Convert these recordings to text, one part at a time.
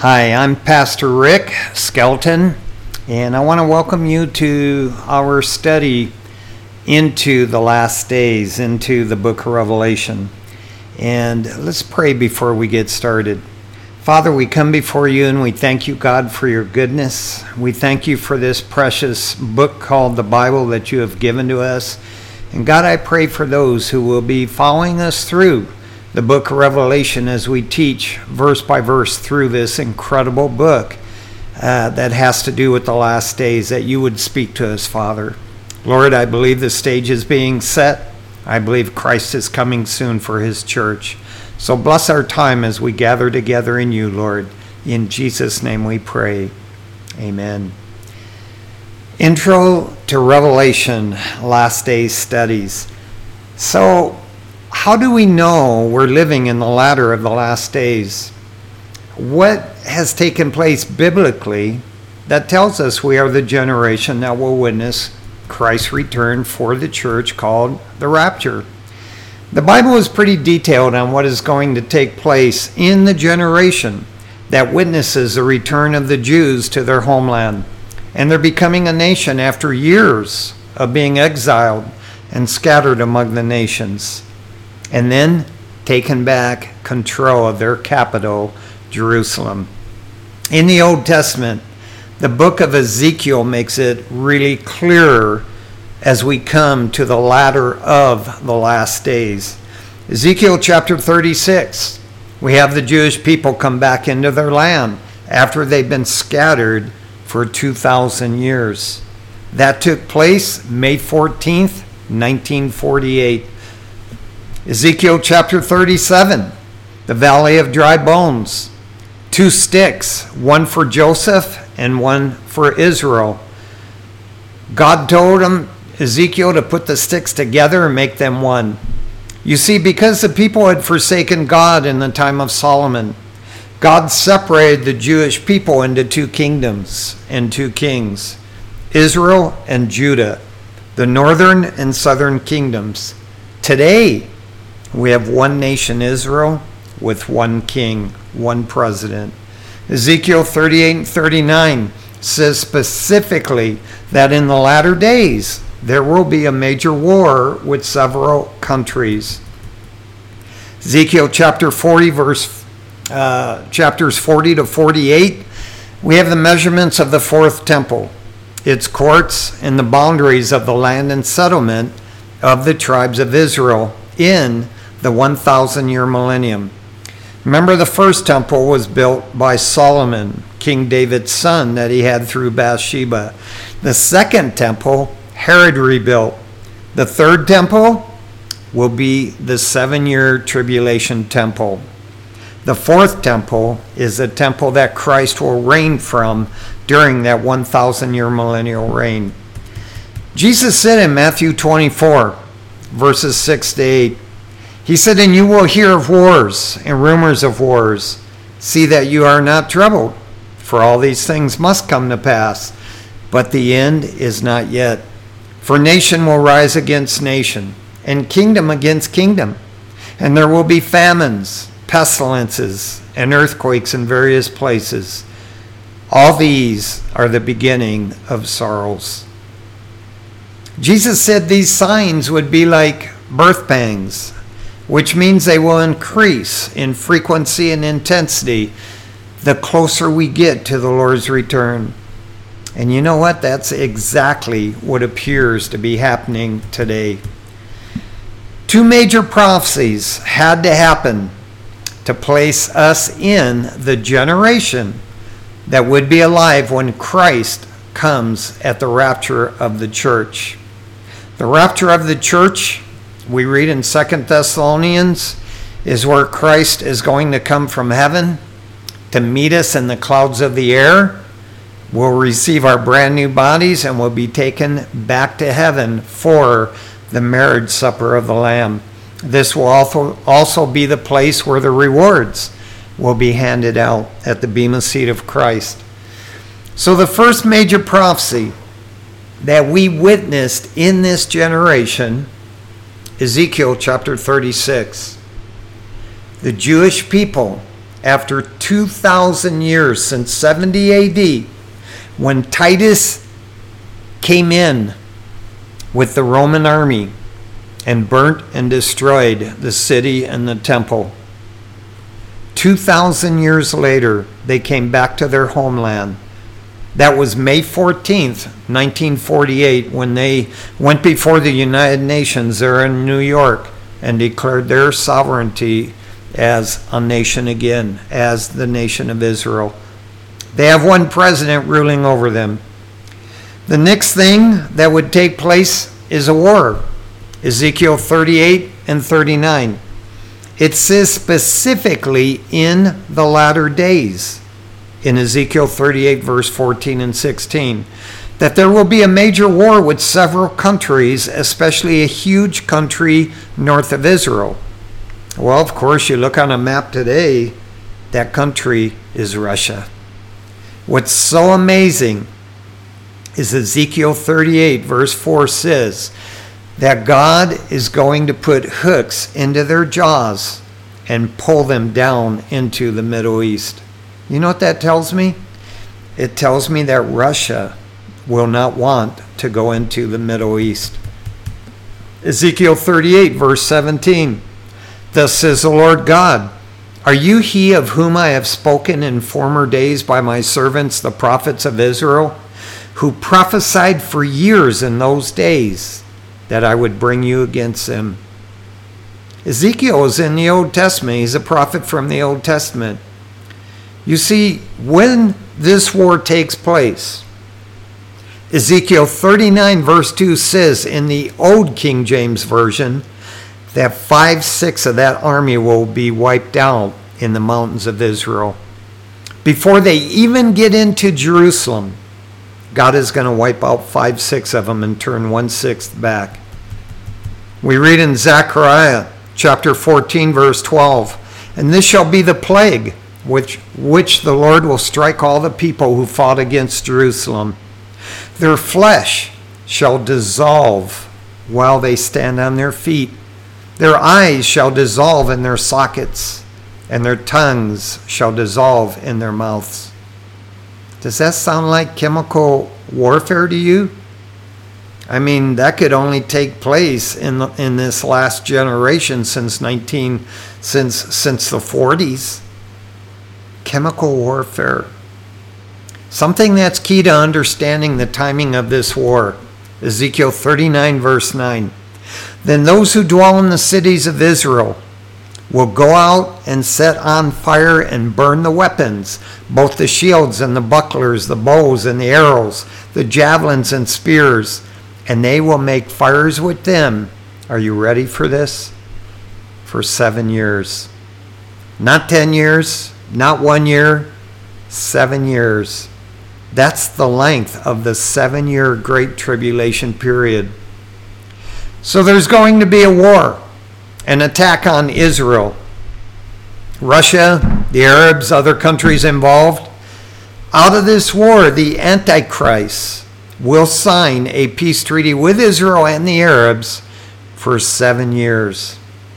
Hi, I'm Pastor Rick Skelton, and I want to welcome you to our study into the last days, into the book of Revelation. And let's pray before we get started. Father, we come before you and we thank you, God, for your goodness. We thank you for this precious book called the Bible that you have given to us. And God, I pray for those who will be following us through the book of Revelation as we teach verse by verse through this incredible book that has to do with the last days, that you would speak to us, Father. Lord, I believe the stage is being set. I believe Christ is coming soon for his church. So bless our time as we gather together in you, Lord. In Jesus' name we pray. Amen. Intro to Revelation, Last Days Studies. So, how do we know we're living in the latter of the last days? What has taken place biblically that tells us we are the generation that will witness Christ's return for the church, called the rapture? The Bible is pretty detailed on what is going to take place in the generation that witnesses the return of the Jews to their homeland. And they're becoming a nation after years of being exiled and scattered among the nations, and then taken back control of their capital, Jerusalem. In the Old Testament, the book of Ezekiel makes it really clearer as we come to the latter of the last days. Ezekiel chapter 36, we have the Jewish people come back into their land after they've been scattered for 2,000 years. That took place May 14th, 1948. Ezekiel chapter 37, the valley of dry bones. 2 sticks, one for Joseph and one for Israel. God told Ezekiel to put the sticks together and make them one. You see, because the people had forsaken God in the time of Solomon, God separated the Jewish people into 2 kingdoms and 2 kings, Israel and Judah, the northern and southern kingdoms. Today, we have one nation, Israel, with one king, one president. Ezekiel 38 and 39 says specifically that in the latter days, there will be a major war with several countries. Ezekiel chapter 40, chapters 40 to 48, we have the measurements of the 4th temple, its courts, and the boundaries of the land and settlement of the tribes of Israel in the 1,000-year millennium. Remember, the first temple was built by Solomon, King David's son, that he had through Bathsheba. The second temple, Herod rebuilt. The third temple will be the 7-year tribulation temple. The 4th temple is the temple that Christ will reign from during that 1,000-year millennial reign. Jesus said in Matthew 24, verses 6 to 8, he said, "And you will hear of wars and rumors of wars. See that you are not troubled, for all these things must come to pass, but the end is not yet. For nation will rise against nation, and kingdom against kingdom. And there will be famines, pestilences, and earthquakes in various places. All these are the beginning of sorrows." Jesus said these signs would be like birth pangs, which means they will increase in frequency and intensity the closer we get to the Lord's return. And you know what? That's exactly what appears to be happening today. 2 major prophecies had to happen to place us in the generation that would be alive when Christ comes at the rapture of the church. The rapture of the church, we read in 2 Thessalonians, is where Christ is going to come from heaven to meet us in the clouds of the air. We'll receive our brand new bodies and we'll be taken back to heaven for the marriage supper of the Lamb. This will also be the place where the rewards will be handed out at the bema seat of Christ. So the first major prophecy that we witnessed in this generation, Ezekiel chapter 36. The Jewish people after 2,000 years, since 70 AD, when Titus came in with the Roman army and burnt and destroyed the city and the temple. 2,000 years later, they came back to their homeland. That was May 14th, 1948, when they went before the United Nations there in New York and declared their sovereignty as a nation again, as the nation of Israel. They have one president ruling over them. The next thing that would take place is a war. Ezekiel 38 and 39. It says specifically in the latter days, in Ezekiel 38, verse 14 and 16, that there will be a major war with several countries, especially a huge country north of Israel. Well, of course, you look on a map today, that country is Russia. What's so amazing is Ezekiel 38, verse 4 says that God is going to put hooks into their jaws and pull them down into the Middle East. You know what that tells me? It tells me that Russia will not want to go into the Middle East. Ezekiel 38, verse 17. Thus says the Lord God, are you he of whom I have spoken in former days by my servants, the prophets of Israel, who prophesied for years in those days that I would bring you against them? Ezekiel is in the Old Testament. He's a prophet from the Old Testament. You see, when this war takes place, Ezekiel 39 verse 2 says in the Old King James Version that 5/6 of that army will be wiped out in the mountains of Israel. Before they even get into Jerusalem, God is going to wipe out 5/6 of them and turn 1/6 back. We read in Zechariah chapter 14 verse 12, and this shall be the plague which the Lord will strike all the people who fought against Jerusalem. Their flesh shall dissolve while they stand on their feet. Their eyes shall dissolve in their sockets, and their tongues shall dissolve in their mouths. Does that sound like chemical warfare to you? I mean, that could only take place in this last generation since the 40s. Chemical warfare. Something that's key to understanding the timing of this war. Ezekiel 39 verse 9. Then those who dwell in the cities of Israel will go out and set on fire and burn the weapons, both the shields and the bucklers, the bows and the arrows, the javelins and spears, and they will make fires with them. Are you ready for this? For 7 years. Not 10 years, not 1 year, 7 years. That's the length of the 7-year Great Tribulation period. So there's going to be a war, an attack on Israel. Russia, the Arabs, other countries involved. Out of this war, the Antichrist will sign a peace treaty with Israel and the Arabs for 7 years.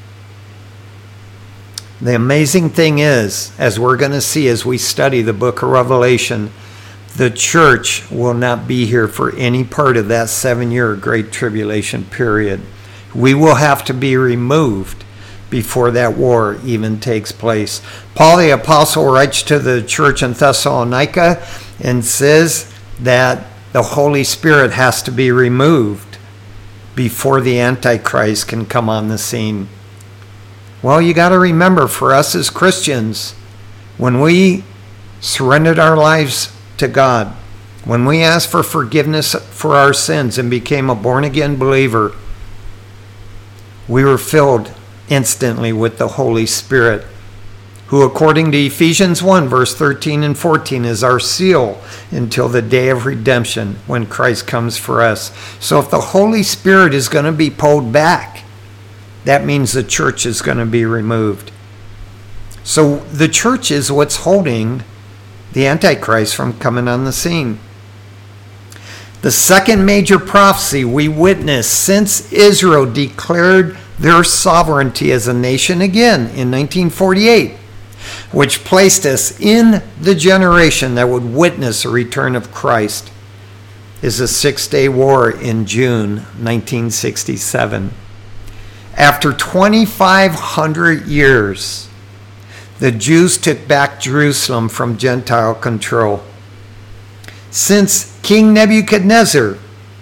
The amazing thing is, as we're going to see as we study the book of Revelation, the church will not be here for any part of that 7-year Great Tribulation period. We will have to be removed before that war even takes place. Paul the Apostle writes to the church in Thessalonica and says that the Holy Spirit has to be removed before the Antichrist can come on the scene. Well, you got to remember, for us as Christians, when we surrendered our lives to God, when we asked for forgiveness for our sins and became a born-again believer, we were filled instantly with the Holy Spirit, who, according to Ephesians 1, verse 13 and 14, is our seal until the day of redemption when Christ comes for us. So if the Holy Spirit is going to be pulled back, that means the church is going to be removed. So the church is what's holding the Antichrist from coming on the scene. The second major prophecy we witnessed since Israel declared their sovereignty as a nation again in 1948 which placed us in the generation that would witness the return of Christ, is the Six-Day War in June 1967. After 2,500 years, the Jews took back Jerusalem from Gentile control. Since King Nebuchadnezzar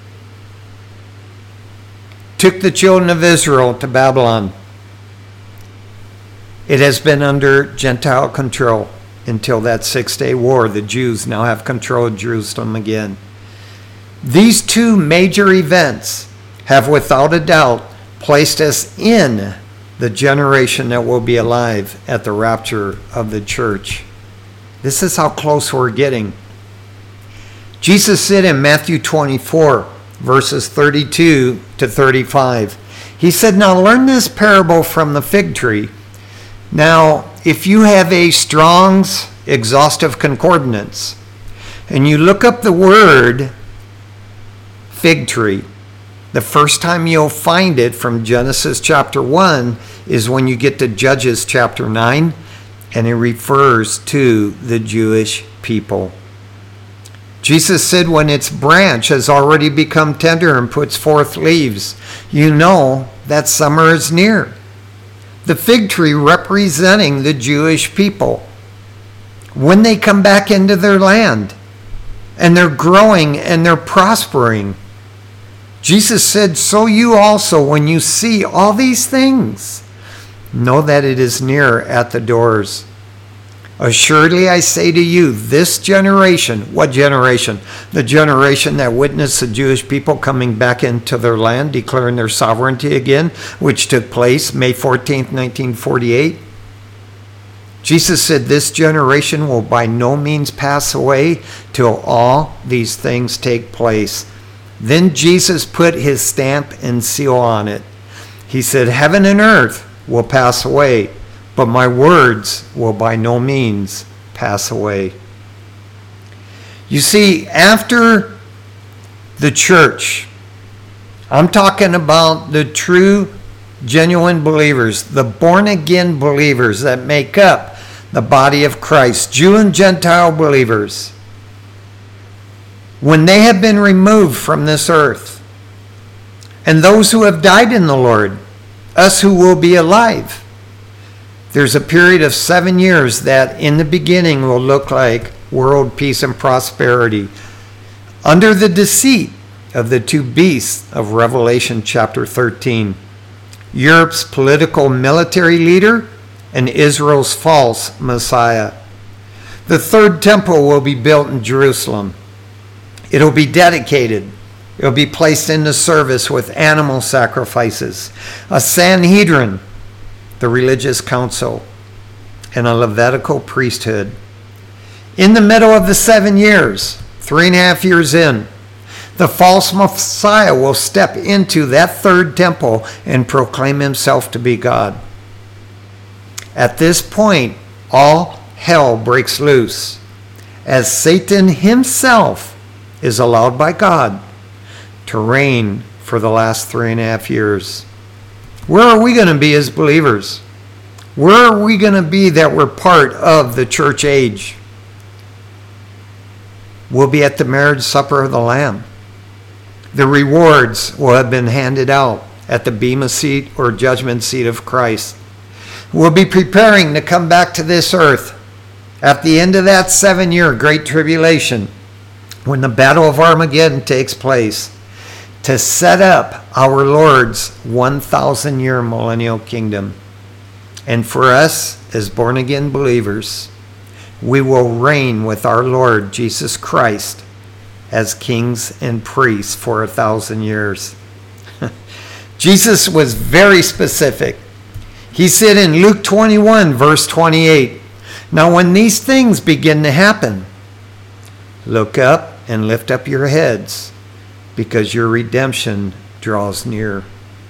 took the children of Israel to Babylon, it has been under Gentile control until that Six-Day War. The Jews now have control of Jerusalem again. These two major events have without a doubt placed us in the generation that will be alive at the rapture of the church. This is how close we're getting. Jesus said in Matthew 24, verses 32 to 35, he said, "Now learn this parable from the fig tree. Now, if you have a Strong's exhaustive concordance, and you look up the word fig tree, the first time you'll find it from Genesis chapter 1 is when you get to Judges chapter 9, and it refers to the Jewish people. Jesus said when its branch has already become tender and puts forth leaves, you know that summer is near. The fig tree representing the Jewish people. When they come back into their land, and they're growing and they're prospering. Jesus said, so you also, when you see all these things, know that it is near at the doors. Assuredly, I say to you, this generation, what generation? The generation that witnessed the Jewish people coming back into their land, declaring their sovereignty again, which took place May 14th, 1948. Jesus said this generation will by no means pass away till all these things take place. Then Jesus put his stamp and seal on it. He said, heaven and earth will pass away, but my words will by no means pass away. You see, after the church, I'm talking about the true, genuine believers, the born-again believers that make up the body of Christ, Jew and Gentile believers. When they have been removed from this earth, and those who have died in the Lord, us who will be alive, there's a period of 7 years that in the beginning will look like world peace and prosperity under the deceit of the two beasts of Revelation chapter 13. Europe's political military leader and Israel's false Messiah. The third temple will be built in Jerusalem. It'll be dedicated. It'll be placed into service with animal sacrifices, a Sanhedrin, the religious council, and a Levitical priesthood. In the middle of the 7 years, 3.5 years in, the false Messiah will step into that third temple and proclaim himself to be God. At this point, all hell breaks loose as Satan himself is allowed by God to reign for the last 3.5 years. Where are we going to be as believers? Where are we going to be that we're part of the church age? We'll be at the marriage supper of the Lamb. The rewards will have been handed out at the bema seat or judgment seat of Christ. We'll be preparing to come back to this earth at the end of that 7-year great tribulation, when the battle of Armageddon takes place, to set up our Lord's 1,000-year millennial kingdom. And for us, as born-again believers, we will reign with our Lord Jesus Christ as kings and priests for 1,000 years. Jesus was very specific. He said in Luke 21, verse 28, now when these things begin to happen, look up and lift up your heads, because your redemption draws near.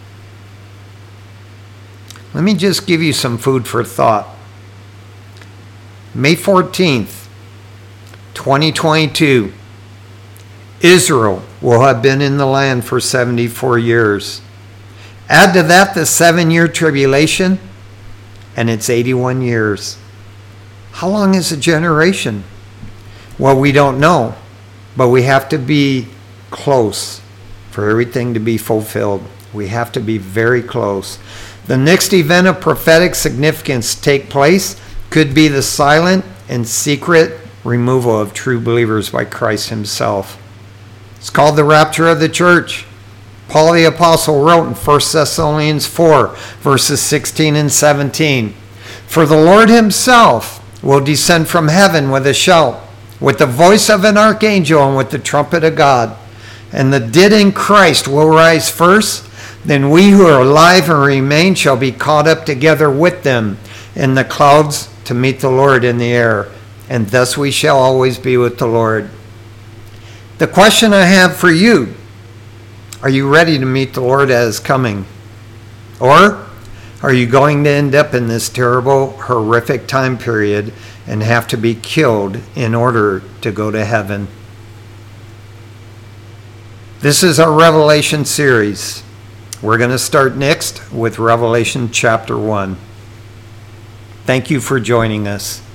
Let me just give you some food for thought. May 14th, 2022, Israel will have been in the land for 74 years. Add to that the 7-year tribulation, and it's 81 years. How long is a generation? Well, we don't know, but we have to be close for everything to be fulfilled. We have to be very close. The next event of prophetic significance take place could be the silent and secret removal of true believers by Christ himself. It's called the rapture of the church. Paul the Apostle wrote in 1 Thessalonians 4, verses 16 and 17, "For the Lord himself will descend from heaven with a shout, with the voice of an archangel, and with the trumpet of God. And the dead in Christ will rise first. Then we who are alive and remain shall be caught up together with them in the clouds to meet the Lord in the air. And thus we shall always be with the Lord." The question I have for you, are you ready to meet the Lord as coming? Or are you going to end up in this terrible, horrific time period and have to be killed in order to go to heaven? This is our Revelation series. We're going to start next with Revelation chapter 1. Thank you for joining us.